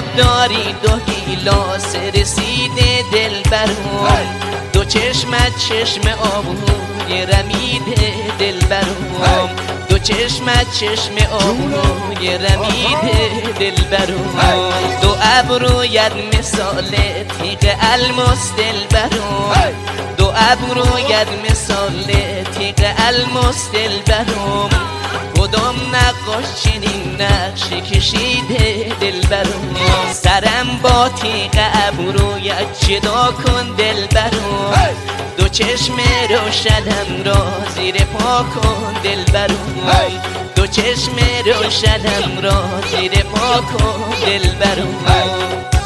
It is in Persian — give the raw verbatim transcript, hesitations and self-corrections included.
لب داری دو گیلاس رسیده دلبرم، دو چشمت چشم آبروی رمیده دلبرم، دو چشمت چشم آبروی رمیده دلبرم، دو ابرویت مثال تیغ الماس دلبرم، دو ابرویت مثال تیغ الماس دلبرم، کدام نقاش چنین نقشی کشیده دلبرم، سرم با تیغ ابرویت جدا کن دلبرم، دو چشم روشنم را زیر پا کن دلبرم، دو چشم روشنم را زیر پا کن دلبرم.